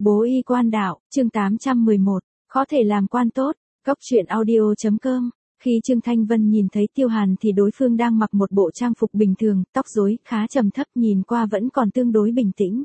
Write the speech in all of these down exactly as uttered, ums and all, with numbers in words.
Bố y quan đạo, chương tám trăm mười một, có thể làm quan tốt, góc truyện audio.com. Khi Trương Thanh Vân nhìn thấy Tiêu Hàn thì đối phương đang mặc một bộ trang phục bình thường, tóc rối, khá trầm thấp, nhìn qua vẫn còn tương đối bình tĩnh.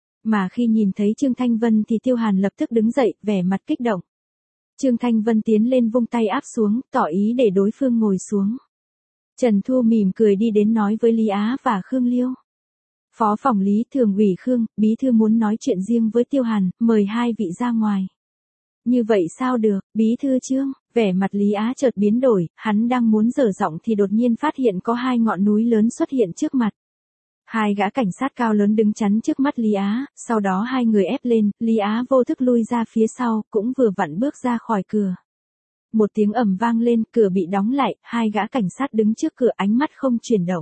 Mà khi nhìn thấy Trương Thanh Vân thì Tiêu Hàn lập tức đứng dậy, vẻ mặt kích động. Trương Thanh Vân tiến lên vung tay áp xuống, tỏ ý để đối phương ngồi xuống. Trần Thu mỉm cười đi đến nói với Lý Á và Khương Liêu. Phó phòng Lý, Thường ủy Khương, bí thư muốn nói chuyện riêng với Tiêu Hàn, mời hai vị ra ngoài. Như vậy sao được, bí thư Trương, vẻ mặt Lý Á chợt biến đổi, hắn đang muốn dở giọng thì đột nhiên phát hiện có hai ngọn núi lớn xuất hiện trước mặt. Hai gã cảnh sát cao lớn đứng chắn trước mắt Lý Á, sau đó hai người ép lên, Lý Á vô thức lui ra phía sau, cũng vừa vặn bước ra khỏi cửa. Một tiếng ầm vang lên, cửa bị đóng lại, hai gã cảnh sát đứng trước cửa ánh mắt không chuyển động.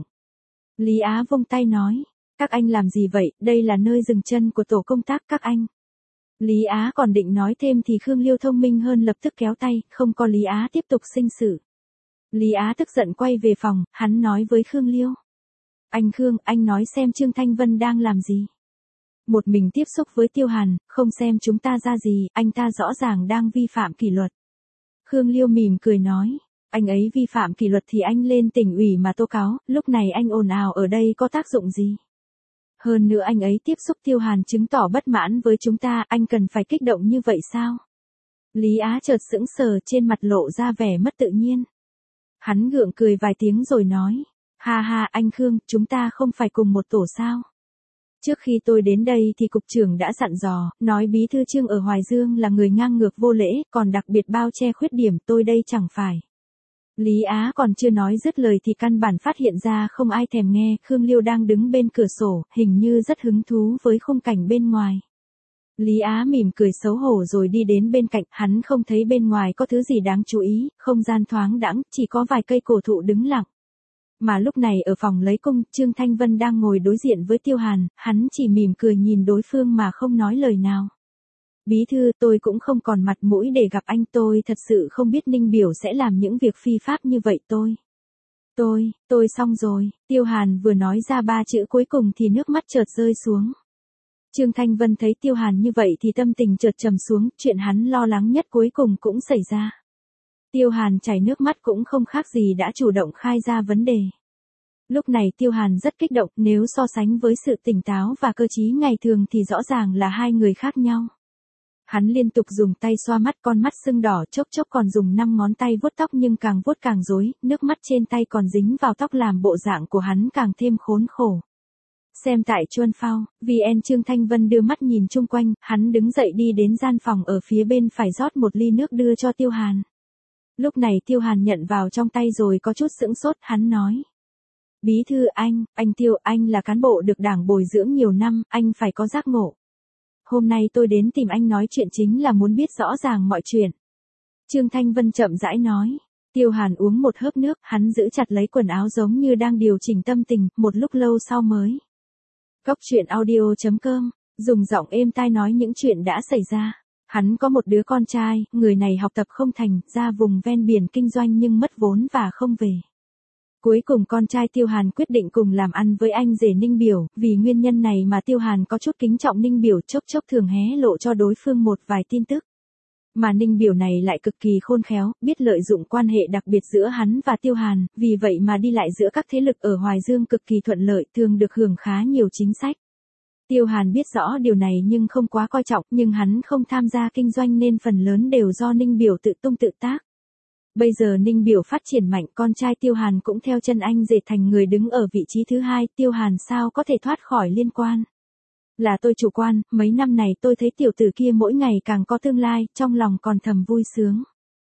Lý Á vung tay nói, các anh làm gì vậy, đây là nơi dừng chân của tổ công tác các anh. Lý Á còn định nói thêm thì Khương Liêu thông minh hơn lập tức kéo tay, không có Lý Á tiếp tục sinh sự. Lý Á tức giận quay về phòng, hắn nói với Khương Liêu. Anh Khương, anh nói xem Trương Thanh Vân đang làm gì. Một mình tiếp xúc với Tiêu Hàn, không xem chúng ta ra gì, anh ta rõ ràng đang vi phạm kỷ luật. Khương Liêu mỉm cười nói, anh ấy vi phạm kỷ luật thì anh lên tỉnh ủy mà tố cáo, lúc này anh ồn ào ở đây có tác dụng gì. Hơn nữa anh ấy tiếp xúc Tiêu Hàn chứng tỏ bất mãn với chúng ta, anh cần phải kích động như vậy sao? Lý Á chợt sững sờ, trên mặt lộ ra vẻ mất tự nhiên. Hắn gượng cười vài tiếng rồi nói, ha ha anh Khương, chúng ta không phải cùng một tổ sao? Trước khi tôi đến đây thì cục trưởng đã dặn dò, nói bí thư Trương ở Hoài Dương là người ngang ngược vô lễ, còn đặc biệt bao che khuyết điểm, tôi đây chẳng phải. Lý Á còn chưa nói dứt lời thì căn bản phát hiện ra không ai thèm nghe, Khương Liêu đang đứng bên cửa sổ, hình như rất hứng thú với khung cảnh bên ngoài. Lý Á mỉm cười xấu hổ rồi đi đến bên cạnh, hắn không thấy bên ngoài có thứ gì đáng chú ý, không gian thoáng đãng, chỉ có vài cây cổ thụ đứng lặng. Mà lúc này ở phòng lấy cung, Trương Thanh Vân đang ngồi đối diện với Tiêu Hàn, hắn chỉ mỉm cười nhìn đối phương mà không nói lời nào. Bí thư, tôi cũng không còn mặt mũi để gặp anh, tôi thật sự không biết Ninh Biểu sẽ làm những việc phi pháp như vậy tôi. Tôi, tôi xong rồi, Tiêu Hàn vừa nói ra ba chữ cuối cùng thì nước mắt chợt rơi xuống. Trương Thanh Vân thấy Tiêu Hàn như vậy thì tâm tình chợt trầm xuống, chuyện hắn lo lắng nhất cuối cùng cũng xảy ra. Tiêu Hàn chảy nước mắt cũng không khác gì đã chủ động khai ra vấn đề. Lúc này Tiêu Hàn rất kích động, nếu so sánh với sự tỉnh táo và cơ trí ngày thường thì rõ ràng là hai người khác nhau. Hắn liên tục dùng tay xoa mắt, con mắt sưng đỏ, chốc chốc còn dùng năm ngón tay vuốt tóc nhưng càng vuốt càng rối, nước mắt trên tay còn dính vào tóc làm bộ dạng của hắn càng thêm khốn khổ. Xem tại Chuân Phao, vê en Trương Thanh Vân đưa mắt nhìn chung quanh, hắn đứng dậy đi đến gian phòng ở phía bên phải rót một ly nước đưa cho Tiêu Hàn. Lúc này Tiêu Hàn nhận vào trong tay rồi có chút sững sốt, hắn nói. Bí thư anh, anh Tiêu, anh là cán bộ được đảng bồi dưỡng nhiều năm, anh phải có giác ngộ. Hôm nay tôi đến tìm anh nói chuyện chính là muốn biết rõ ràng mọi chuyện. Trương Thanh Vân chậm rãi nói. Tiêu Hàn uống một hớp nước, hắn giữ chặt lấy quần áo giống như đang điều chỉnh tâm tình, một lúc lâu sau mới. Góc truyện audio.com, dùng giọng êm tai nói những chuyện đã xảy ra. Hắn có một đứa con trai, người này học tập không thành, ra vùng ven biển kinh doanh nhưng mất vốn và không về. Cuối cùng con trai Tiêu Hàn quyết định cùng làm ăn với anh rể Ninh Biểu, vì nguyên nhân này mà Tiêu Hàn có chút kính trọng Ninh Biểu, chốc chốc thường hé lộ cho đối phương một vài tin tức. Mà Ninh Biểu này lại cực kỳ khôn khéo, biết lợi dụng quan hệ đặc biệt giữa hắn và Tiêu Hàn, vì vậy mà đi lại giữa các thế lực ở Hoài Dương cực kỳ thuận lợi, thường được hưởng khá nhiều chính sách. Tiêu Hàn biết rõ điều này nhưng không quá coi trọng, nhưng hắn không tham gia kinh doanh nên phần lớn đều do Ninh Biểu tự tung tự tác. Bây giờ Ninh Biểu phát triển mạnh, con trai Tiêu Hàn cũng theo chân anh rể thành người đứng ở vị trí thứ hai, Tiêu Hàn sao có thể thoát khỏi liên quan. Là tôi chủ quan, mấy năm này tôi thấy tiểu tử kia mỗi ngày càng có tương lai, trong lòng còn thầm vui sướng.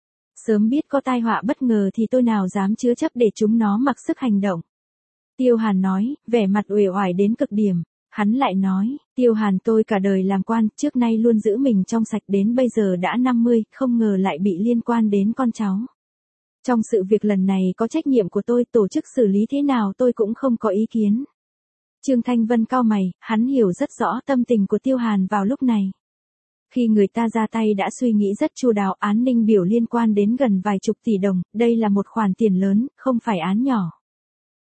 Sớm biết có tai họa bất ngờ thì tôi nào dám chứa chấp để chúng nó mặc sức hành động. Tiêu Hàn nói, vẻ mặt uể oải đến cực điểm. Hắn lại nói, Tiêu Hàn tôi cả đời làm quan, trước nay luôn giữ mình trong sạch, đến bây giờ đã năm mươi, không ngờ lại bị liên quan đến con cháu. Trong sự việc lần này có trách nhiệm của tôi, tổ chức xử lý thế nào tôi cũng không có ý kiến. Trương Thanh Vân cau mày, hắn hiểu rất rõ tâm tình của Tiêu Hàn vào lúc này. Khi người ta ra tay đã suy nghĩ rất chu đáo, án Ninh Biểu liên quan đến gần vài chục tỷ đồng, đây là một khoản tiền lớn, không phải án nhỏ.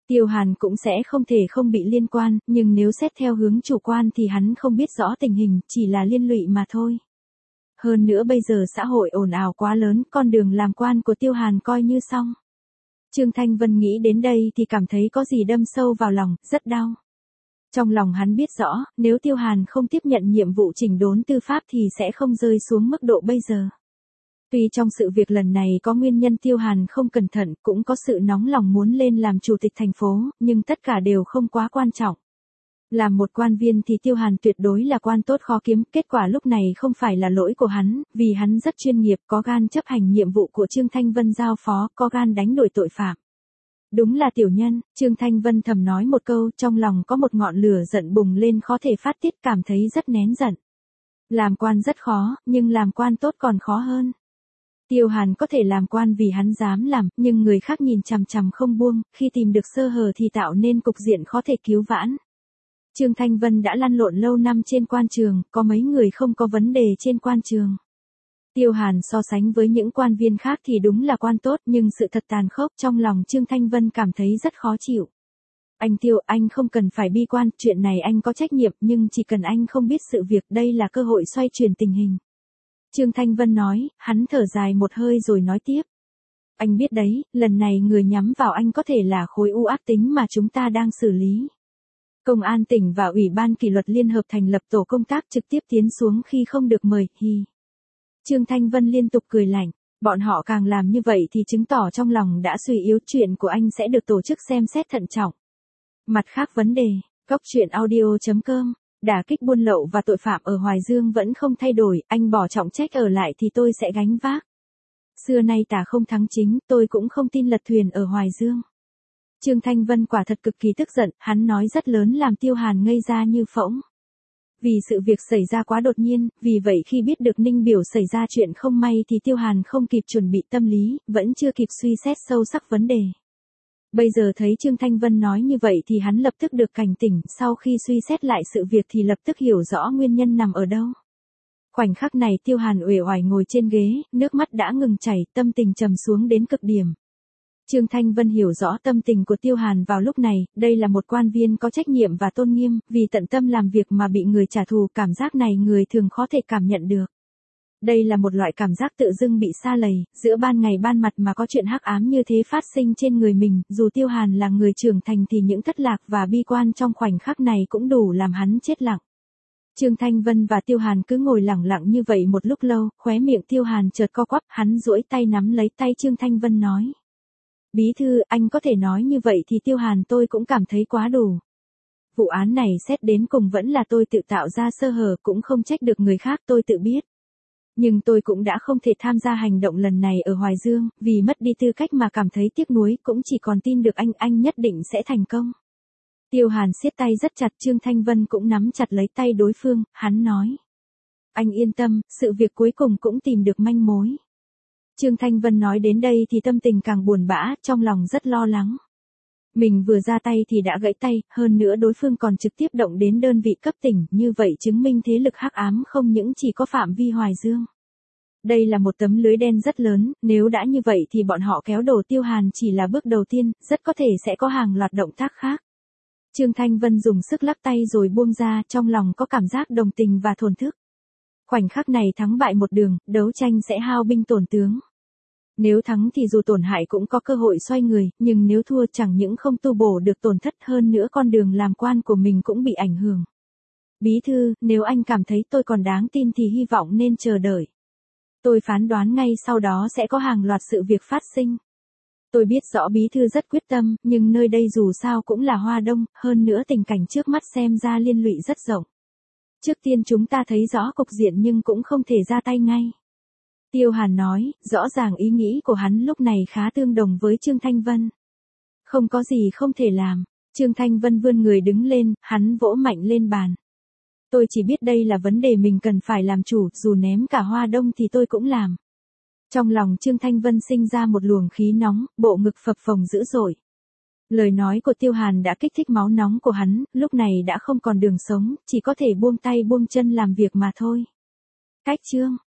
Tiêu Hàn cũng sẽ không thể không bị liên quan, nhưng nếu xét theo hướng chủ quan thì hắn không biết rõ tình hình, chỉ là liên lụy mà thôi. Hơn nữa bây giờ xã hội ồn ào quá lớn, con đường làm quan của Tiêu Hàn coi như xong. Trương Thanh Vân nghĩ đến đây thì cảm thấy có gì đâm sâu vào lòng, rất đau. Trong lòng hắn biết rõ, nếu Tiêu Hàn không tiếp nhận nhiệm vụ chỉnh đốn tư pháp thì sẽ không rơi xuống mức độ bây giờ. Tuy trong sự việc lần này có nguyên nhân Tiêu Hàn không cẩn thận, cũng có sự nóng lòng muốn lên làm chủ tịch thành phố, nhưng tất cả đều không quá quan trọng. Làm một quan viên thì Tiêu Hàn tuyệt đối là quan tốt khó kiếm, kết quả lúc này không phải là lỗi của hắn, vì hắn rất chuyên nghiệp, có gan chấp hành nhiệm vụ của Trương Thanh Vân giao phó, có gan đánh đuổi tội phạm. Đúng là tiểu nhân, Trương Thanh Vân thầm nói một câu, trong lòng có một ngọn lửa giận bùng lên khó thể phát tiết, cảm thấy rất nén giận. Làm quan rất khó, nhưng làm quan tốt còn khó hơn. Tiêu Hàn có thể làm quan vì hắn dám làm, nhưng người khác nhìn chằm chằm không buông, khi tìm được sơ hở thì tạo nên cục diện khó thể cứu vãn. Trương Thanh Vân đã lăn lộn lâu năm trên quan trường, có mấy người không có vấn đề trên quan trường. Tiêu Hàn so sánh với những quan viên khác thì đúng là quan tốt, nhưng sự thật tàn khốc trong lòng Trương Thanh Vân cảm thấy rất khó chịu. Anh Tiêu, anh không cần phải bi quan, chuyện này anh có trách nhiệm, nhưng chỉ cần anh không biết sự việc, đây là cơ hội xoay chuyển tình hình. Trương Thanh Vân nói, hắn thở dài một hơi rồi nói tiếp. Anh biết đấy, lần này người nhắm vào anh có thể là khối u ác tính mà chúng ta đang xử lý. Công an tỉnh và Ủy ban kỷ luật liên hợp thành lập tổ công tác trực tiếp tiến xuống khi không được mời, hi. Trương Thanh Vân liên tục cười lạnh, bọn họ càng làm như vậy thì chứng tỏ trong lòng đã suy yếu, chuyện của anh sẽ được tổ chức xem xét thận trọng. Mặt khác vấn đề, góc truyện audio chấm com, đả kích buôn lậu và tội phạm ở Hoài Dương vẫn không thay đổi, anh bỏ trọng trách ở lại thì tôi sẽ gánh vác. Xưa nay tà không thắng chính, tôi cũng không tin lật thuyền ở Hoài Dương. Trương Thanh Vân quả thật cực kỳ tức giận, hắn nói rất lớn làm Tiêu Hàn ngây ra như phỗng. Vì sự việc xảy ra quá đột nhiên, vì vậy khi biết được Ninh Biểu xảy ra chuyện không may thì Tiêu Hàn không kịp chuẩn bị tâm lý, vẫn chưa kịp suy xét sâu sắc vấn đề. Bây giờ thấy Trương Thanh Vân nói như vậy thì hắn lập tức được cảnh tỉnh, sau khi suy xét lại sự việc thì lập tức hiểu rõ nguyên nhân nằm ở đâu. Khoảnh khắc này Tiêu Hàn uể oải ngồi trên ghế, nước mắt đã ngừng chảy, tâm tình trầm xuống đến cực điểm. Trương Thanh Vân hiểu rõ tâm tình của Tiêu Hàn vào lúc này, đây là một quan viên có trách nhiệm và tôn nghiêm, vì tận tâm làm việc mà bị người trả thù, cảm giác này người thường khó thể cảm nhận được. Đây là một loại cảm giác tự dưng bị sa lầy, giữa ban ngày ban mặt mà có chuyện hắc ám như thế phát sinh trên người mình, dù Tiêu Hàn là người trưởng thành thì những thất lạc và bi quan trong khoảnh khắc này cũng đủ làm hắn chết lặng. Trương Thanh Vân và Tiêu Hàn cứ ngồi lặng lặng như vậy một lúc lâu, khóe miệng Tiêu Hàn chợt co quắp, hắn duỗi tay nắm lấy tay Trương Thanh Vân nói. Bí thư, anh có thể nói như vậy thì Tiêu Hàn tôi cũng cảm thấy quá đủ. Vụ án này xét đến cùng vẫn là tôi tự tạo ra sơ hở, cũng không trách được người khác, tôi tự biết. Nhưng tôi cũng đã không thể tham gia hành động lần này ở Hoài Dương, vì mất đi tư cách mà cảm thấy tiếc nuối, cũng chỉ còn tin được anh, anh nhất định sẽ thành công. Tiêu Hàn siết tay rất chặt, Trương Thanh Vân cũng nắm chặt lấy tay đối phương, hắn nói. Anh yên tâm, sự việc cuối cùng cũng tìm được manh mối. Trương Thanh Vân nói đến đây thì tâm tình càng buồn bã, trong lòng rất lo lắng. Mình vừa ra tay thì đã gãy tay, hơn nữa đối phương còn trực tiếp động đến đơn vị cấp tỉnh, như vậy chứng minh thế lực hắc ám không những chỉ có phạm vi Hoài Dương. Đây là một tấm lưới đen rất lớn, nếu đã như vậy thì bọn họ kéo đổ Tiêu Hàn chỉ là bước đầu tiên, rất có thể sẽ có hàng loạt động tác khác. Trương Thanh Vân dùng sức lắc tay rồi buông ra, trong lòng có cảm giác đồng tình và thổn thức. Khoảnh khắc này thắng bại một đường, đấu tranh sẽ hao binh tổn tướng. Nếu thắng thì dù tổn hại cũng có cơ hội xoay người, nhưng nếu thua chẳng những không tu bổ được tổn thất, hơn nữa con đường làm quan của mình cũng bị ảnh hưởng. Bí thư, nếu anh cảm thấy tôi còn đáng tin thì hy vọng nên chờ đợi. Tôi phán đoán ngay sau đó sẽ có hàng loạt sự việc phát sinh. Tôi biết rõ bí thư rất quyết tâm, nhưng nơi đây dù sao cũng là Hoa Đông, hơn nữa tình cảnh trước mắt xem ra liên lụy rất rộng. Trước tiên chúng ta thấy rõ cục diện nhưng cũng không thể ra tay ngay. Tiêu Hàn nói, rõ ràng ý nghĩ của hắn lúc này khá tương đồng với Trương Thanh Vân. Không có gì không thể làm. Trương Thanh Vân vươn người đứng lên, hắn vỗ mạnh lên bàn. Tôi chỉ biết đây là vấn đề mình cần phải làm chủ, dù ném cả Hoa Đông thì tôi cũng làm. Trong lòng Trương Thanh Vân sinh ra một luồng khí nóng, bộ ngực phập phồng dữ dội. Lời nói của Tiêu Hàn đã kích thích máu nóng của hắn, lúc này đã không còn đường sống, chỉ có thể buông tay buông chân làm việc mà thôi. Cách chương